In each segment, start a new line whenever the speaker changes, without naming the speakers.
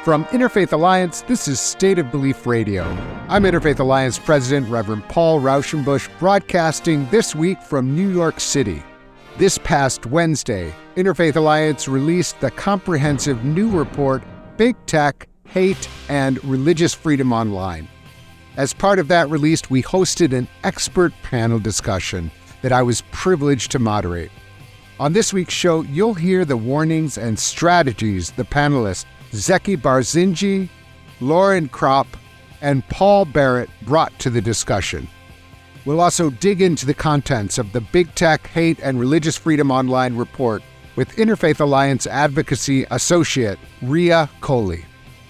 From Interfaith Alliance, this is State of Belief Radio. I'm Interfaith Alliance President Reverend Paul Rauschenbusch, broadcasting this week from New York City. This past Wednesday, Interfaith Alliance released the comprehensive new report, Big Tech, Hate, and Religious Freedom Online. As part of that release, we hosted an expert panel discussion that I was privileged to moderate. On this week's show, you'll hear the warnings and strategies the panelists Zeki Barzinji, Loren Kropp, and Paul Barrett brought to the discussion. We'll also dig into the contents of the Big Tech, Hate, and Religious Freedom Online report with Interfaith Alliance Advocacy Associate Ria Coley.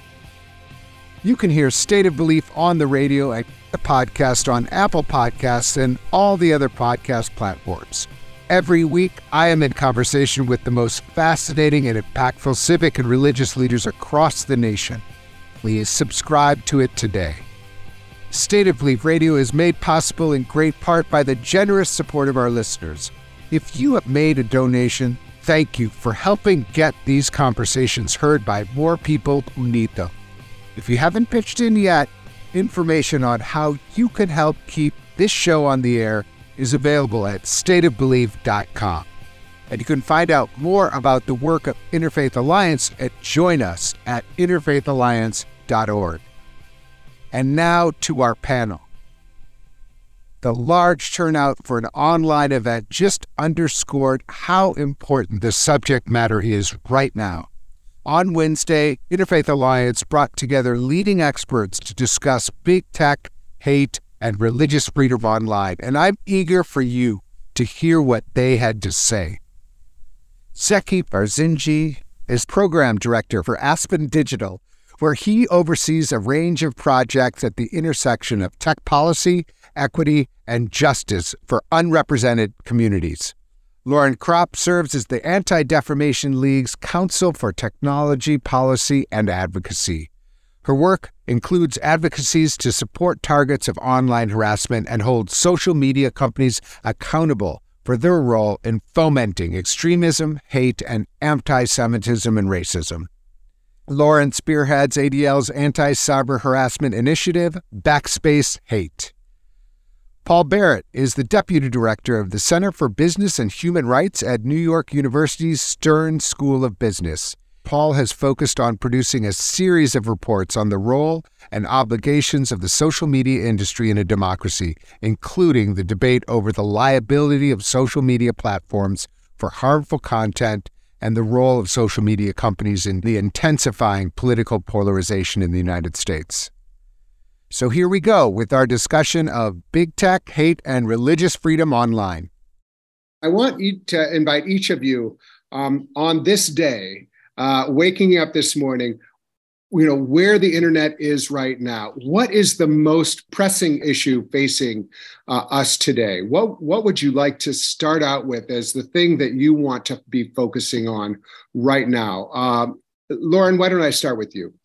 You can hear State of Belief on the radio and the podcast on Apple Podcasts and all the other podcast platforms. Every week, I am in conversation with the most fascinating and impactful civic and religious leaders across the nation. Please subscribe to it today. State of Belief Radio is made possible in great part by the generous support of our listeners. If you have made a donation, thank you for helping get these conversations heard by more people who need them. If you haven't pitched in yet, information on how you can help keep this show on the air is available at stateofbelief.com. And you can find out more about the work of Interfaith Alliance at Join Us at interfaithalliance.org. And now to our panel. The large turnout for an online event just underscored how important the subject matter is right now. On Wednesday, Interfaith Alliance brought together leading experts to discuss big tech, hate, and religious freedom online, and I'm eager for you to hear what they had to say. Zeki Barzinji is Program Director for Aspen Digital, where he oversees a range of projects at the intersection of tech policy, equity, and justice for unrepresented communities. Loren Kropp serves as the Anti-Defamation League's Council for Technology Policy and Advocacy. Her work includes advocacies to support targets of online harassment and hold social media companies accountable for their role in fomenting extremism, hate, and anti-Semitism and racism. Loren spearheads ADL's anti-cyber harassment initiative, Backspace Hate. Paul Barrett is the Deputy Director of the Center for Business and Human Rights at New York University's Stern School of Business. Paul has focused on producing a series of reports on the role and obligations of the social media industry in a democracy, including the debate over the liability of social media platforms for harmful content and the role of social media companies in the intensifying political polarization in the United States. So here we go with our discussion of big tech, hate, and religious freedom online.
I want to invite each of you on this day, waking up this morning, where the internet is right now. What is the most pressing issue facing us today? What would you like to start out with as the thing that you want to be focusing on right now? Loren, why don't I start with you?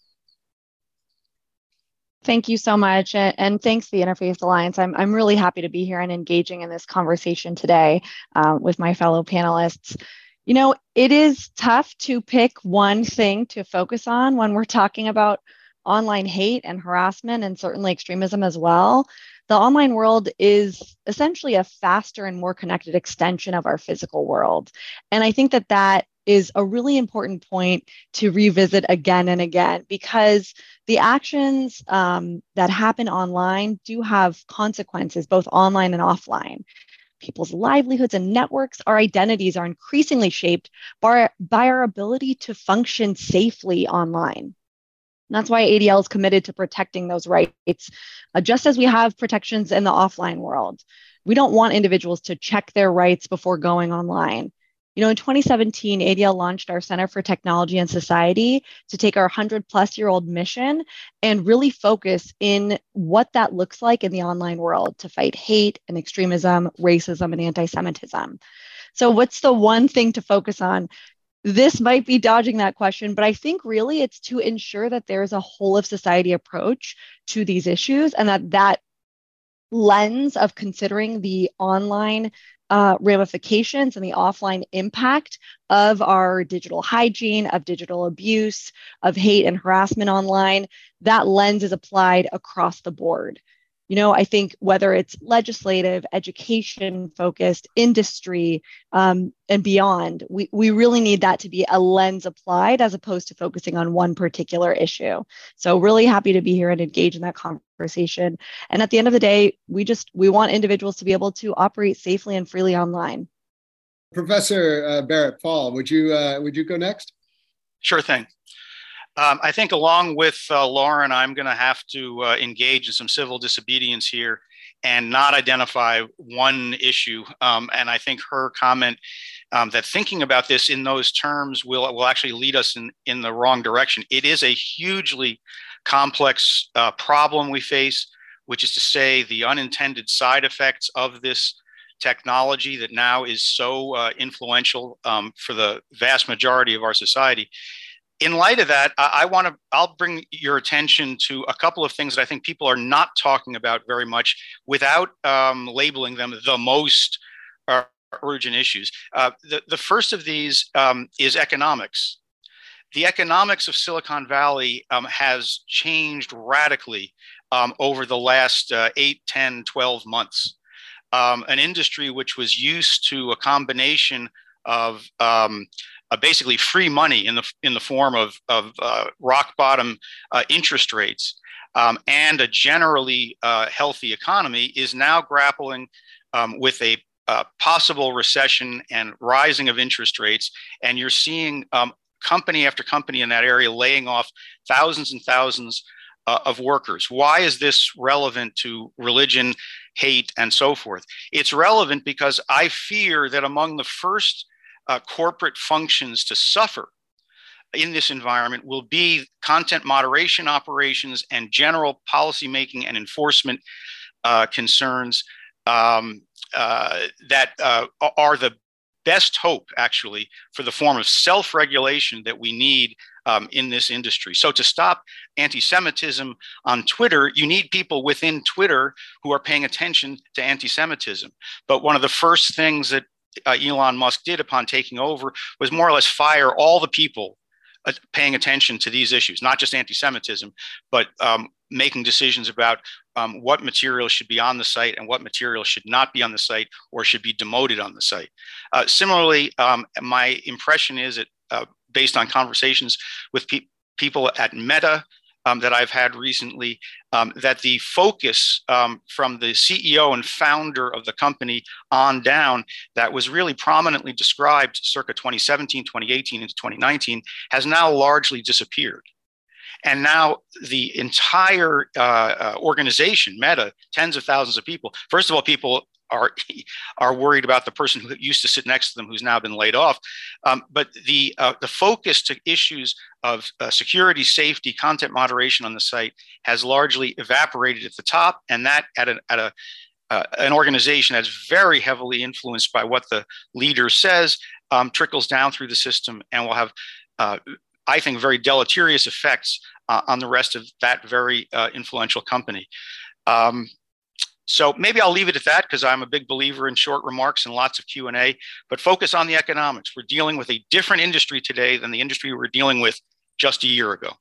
Thank you so much. And thanks to the Interfaith Alliance. I'm really happy to be here and engaging in this conversation today with my fellow panelists. It is tough to pick one thing to focus on when we're talking about online hate and harassment and certainly extremism as well. The online world is essentially a faster and more connected extension of our physical world. And I think that is a really important point to revisit again and again, because the actions that happen online do have consequences, both online and offline. People's livelihoods and networks, our identities are increasingly shaped by our ability to function safely online. And that's why ADL is committed to protecting those rights, just as we have protections in the offline world. We don't want individuals to check their rights before going online. In 2017, ADL launched our Center for Technology and Society to take our 100-plus-year-old mission and really focus in what that looks like in the online world to fight hate and extremism, racism, and anti-Semitism. So what's the one thing to focus on? This might be dodging that question, but I think really it's to ensure that there's a whole of society approach to these issues and that lens of considering the online ramifications and the offline impact of our digital hygiene, of digital abuse, of hate and harassment online, that lens is applied across the board. I think whether it's legislative, education focused, industry, and beyond, we really need that to be a lens applied as opposed to focusing on one particular issue. So really happy to be here and engage in that conversation. And at the end of the day, we want individuals to be able to operate safely and freely online.
Professor Barrett Paul, would you go next?
Sure thing. I think along with Lauren, I'm going to have to engage in some civil disobedience here and not identify one issue. And I think her comment that thinking about this in those terms will actually lead us in the wrong direction. It is a hugely complex problem we face, which is to say the unintended side effects of this technology that now is so influential for the vast majority of our society. In light of that, I'll bring your attention to a couple of things that I think people are not talking about very much without labeling them the most urgent issues. The first of these is economics. The economics of Silicon Valley has changed radically over the last 8, 10, 12 months. An industry which was used to a combination of basically free money in the form of rock bottom interest rates and a generally healthy economy is now grappling with a possible recession and rising of interest rates. And you're seeing company after company in that area laying off thousands and thousands of workers. Why is this relevant to religion, hate, and so forth? It's relevant because I fear that among the first corporate functions to suffer in this environment will be content moderation operations and general policymaking and enforcement concerns that are the best hope, actually, for the form of self-regulation that we need in this industry. So to stop anti-Semitism on Twitter, you need people within Twitter who are paying attention to anti-Semitism. But one of the first things that Elon Musk did upon taking over was more or less fire all the people paying attention to these issues, not just anti-Semitism, but making decisions about what material should be on the site and what material should not be on the site or should be demoted on the site. Similarly, my impression is that based on conversations with people at Meta that I've had recently, that the focus from the CEO and founder of the company on down that was really prominently described circa 2017, 2018 into 2019 has now largely disappeared. And now the entire organization, Meta, tens of thousands of people, first of all, people are worried about the person who used to sit next to them who's now been laid off. But the focus to issues of security, safety, content moderation on the site has largely evaporated at the top, and that at an organization that's very heavily influenced by what the leader says trickles down through the system and will have, I think, very deleterious effects on the rest of that very influential company. So maybe I'll leave it at that because I'm a big believer in short remarks and lots of Q&A, but focus on the economics. We're dealing with a different industry today than the industry we were dealing with just a year ago.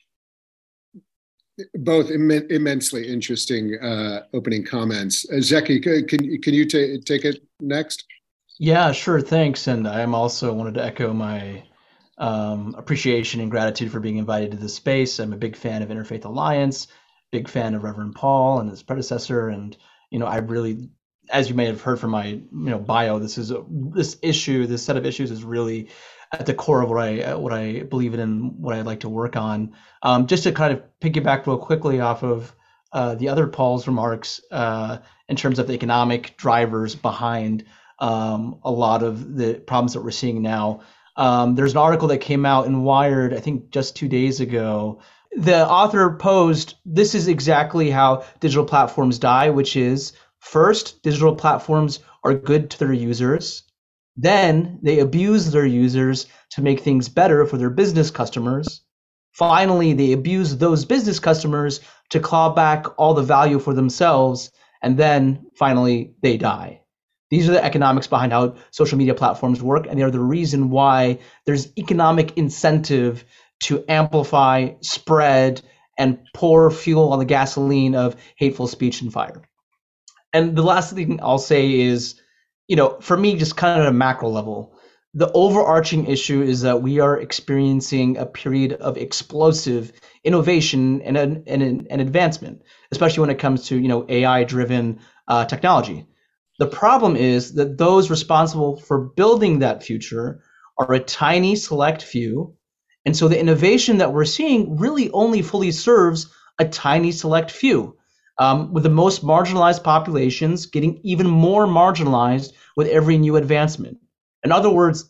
Both immensely interesting opening comments. Zeki, can you take it next?
Yeah, sure. Thanks. And I also wanted to echo my appreciation and gratitude for being invited to this space. I'm a big fan of Interfaith Alliance, big fan of Reverend Paul and his predecessor. And, I really, as you may have heard from my, bio, this set of issues is really at the core of what I believe in and what I'd like to work on. Just to kind of piggyback real quickly off of the other Paul's remarks in terms of the economic drivers behind a lot of the problems that we're seeing now. There's an article that came out in Wired, I think just 2 days ago. The author posed, this is exactly how digital platforms die, which is first, digital platforms are good to their users. Then they abuse their users to make things better for their business customers. Finally, they abuse those business customers to claw back all the value for themselves. and then finally they die. These are the economics behind how social media platforms work, and they are the reason why there's economic incentive to amplify, spread, and pour fuel on the gasoline of hateful speech and fire. And the last thing I'll say is, for me, just kind of at a macro level, the overarching issue is that we are experiencing a period of explosive innovation and advancement, especially when it comes to AI-driven technology. The problem is that those responsible for building that future are a tiny select few, and so the innovation that we're seeing really only fully serves a tiny select few, with the most marginalized populations getting even more marginalized with every new advancement. In other words,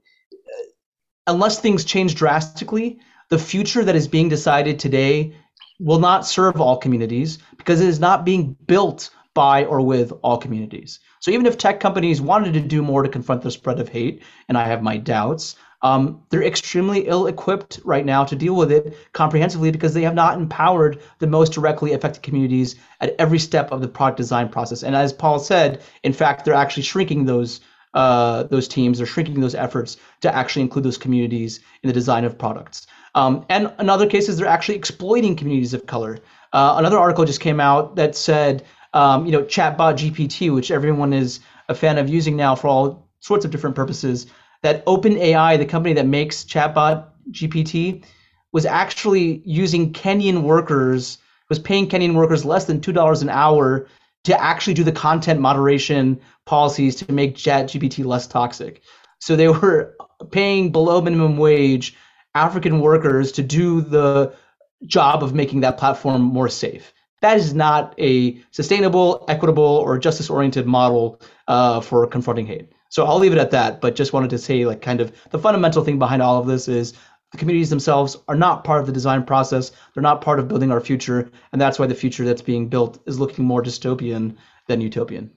unless things change drastically, the future that is being decided today will not serve all communities because it is not being built by or with all communities. So even if tech companies wanted to do more to confront the spread of hate, and I have my doubts, they're extremely ill-equipped right now to deal with it comprehensively because they have not empowered the most directly affected communities at every step of the product design process. And as Paul said, in fact, they're actually shrinking those teams, they're shrinking those efforts to actually include those communities in the design of products. And in other cases, they're actually exploiting communities of color. Another article just came out that said, Chatbot GPT, which everyone is a fan of using now for all sorts of different purposes, that OpenAI, the company that makes Chatbot GPT, was actually using Kenyan workers, was paying Kenyan workers less than $2 an hour to actually do the content moderation policies to make ChatGPT less toxic. So they were paying below minimum wage African workers to do the job of making that platform more safe. That is not a sustainable, equitable, or justice-oriented model for confronting hate. So I'll leave it at that, but just wanted to say, kind of the fundamental thing behind all of this is the communities themselves are not part of the design process. They're not part of building our future, and that's why the future that's being built is looking more dystopian than utopian.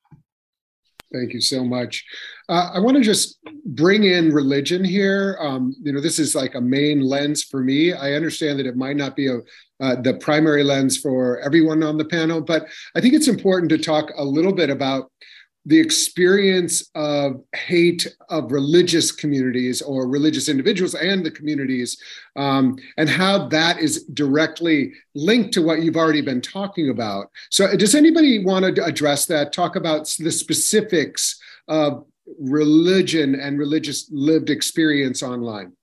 Thank you so much. I want to just bring in religion here. This is like a main lens for me. I understand that it might not be the primary lens for everyone on the panel, but I think it's important to talk a little bit about the experience of hate of religious communities or religious individuals and the communities, and how that is directly linked to what you've already been talking about. So does anybody want to address that, talk about the specifics of religion and religious lived experience online?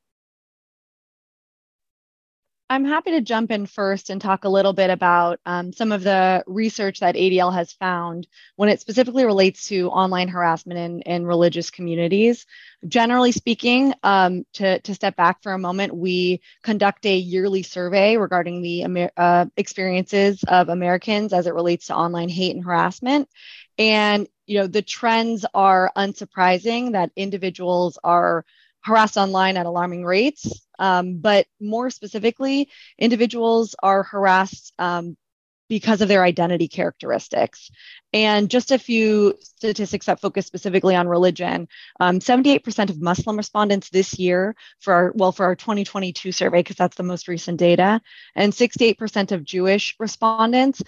I'm happy to jump in first and talk a little bit about some of the research that ADL has found when it specifically relates to online harassment in religious communities. Generally speaking, to step back for a moment, we conduct a yearly survey regarding the experiences of Americans as it relates to online hate and harassment. And the trends are unsurprising that individuals are harassed online at alarming rates. But more specifically, individuals are harassed because of their identity characteristics. And just a few statistics that focus specifically on religion. 78% of Muslim respondents this year for our 2022 survey, because that's the most recent data, and 68% of Jewish respondents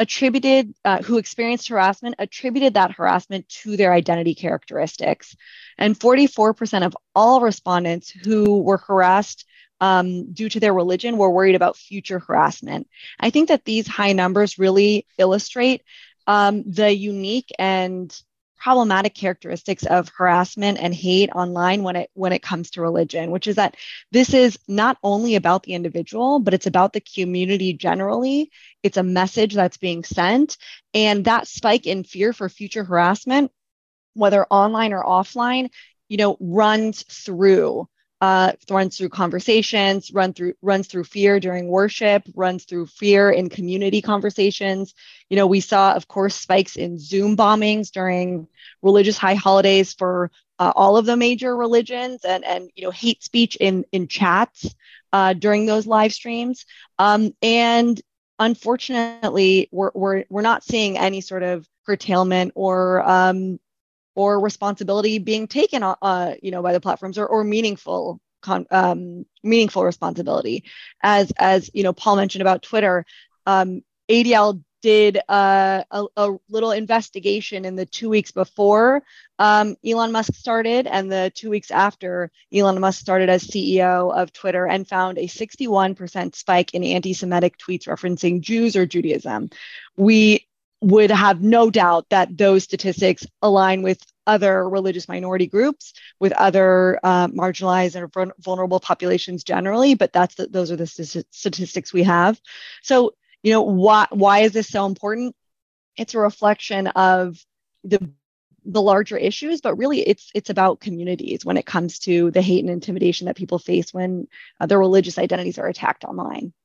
who experienced harassment attributed that harassment to their identity characteristics. And 44% of all respondents who were harassed due to their religion were worried about future harassment. I think that these high numbers really illustrate the unique and problematic characteristics of harassment and hate online when it comes to religion, which is that this is not only about the individual, but it's about the community generally. It's a message that's being sent, and that spike in fear for future harassment, whether online or offline, runs through conversations, runs through fear during worship, runs through fear in community conversations. We saw, of course, spikes in Zoom bombings during religious high holidays for all of the major religions, and hate speech in chats during those live streams. And unfortunately, we're not seeing any sort of curtailment or responsibility being taken, by the platforms, or meaningful responsibility. As Paul mentioned about Twitter, ADL did a little investigation in the 2 weeks before Elon Musk started and the 2 weeks after Elon Musk started as CEO of Twitter, and found a 61% spike in anti-Semitic tweets referencing Jews or Judaism. We would have no doubt that those statistics align with other religious minority groups, with other marginalized and vulnerable populations generally, but those are the statistics we have. So, why is this so important? It's a reflection of the larger issues, but really it's about communities when it comes to the hate and intimidation that people face when their religious identities are attacked online.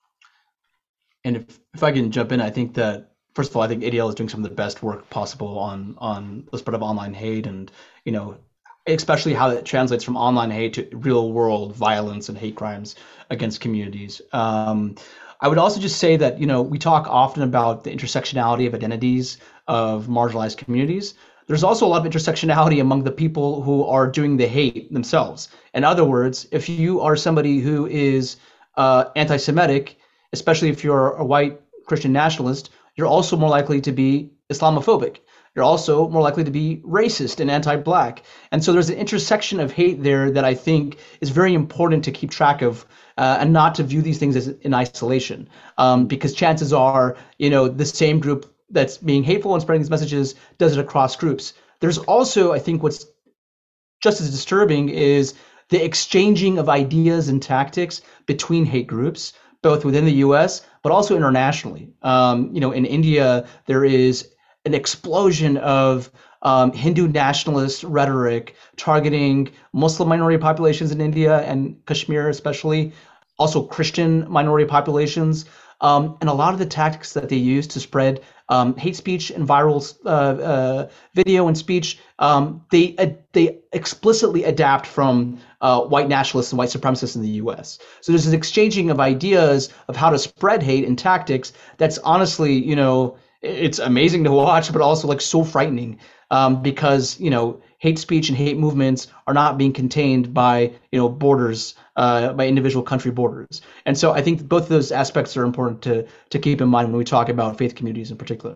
And if I can jump in, I think that, first of all, I think ADL is doing some of the best work possible on the spread of online hate, and especially how it translates from online hate to real world violence and hate crimes against communities. I would also just say that we talk often about the intersectionality of identities of marginalized communities. There's also a lot of intersectionality among the people who are doing the hate themselves. In other words, if you are somebody who is anti-Semitic, especially if you're a white Christian nationalist, you're also more likely to be Islamophobic. You're also more likely to be racist and anti-Black. And so there's an intersection of hate there that I think is very important to keep track of, and not to view these things as in isolation, because chances are, the same group that's being hateful and spreading these messages does it across groups. There's also, I think, what's just as disturbing is the exchanging of ideas and tactics between hate groups, both within the US, but also internationally. In India, there is an explosion of Hindu nationalist rhetoric targeting Muslim minority populations in India and Kashmir especially, also Christian minority populations. And a lot of the tactics that they use to spread hate speech and viral video and speech, they explicitly adapt from white nationalists and white supremacists in the US. So there's this exchanging of ideas of how to spread hate and tactics that's honestly, it's amazing to watch, but also so frightening, because hate speech and hate movements are not being contained by borders, by individual country borders. And so I think both of those aspects are important to keep in mind when we talk about faith communities in particular.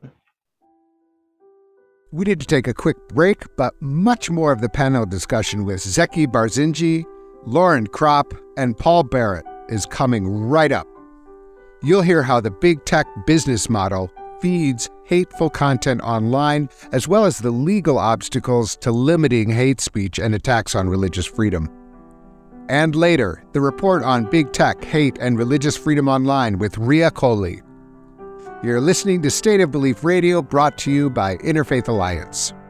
We need to take a quick break, but much more of the panel discussion with Zeki Barzinji, Lauren Kropp, and Paul Barrett is coming right up. You'll hear how the big tech business model feeds hateful content online, as well as the legal obstacles to limiting hate speech and attacks on religious freedom. And later, the report on big tech, hate, and religious freedom online with Ria Kohli. You're listening to State of Belief Radio, brought to you by Interfaith Alliance.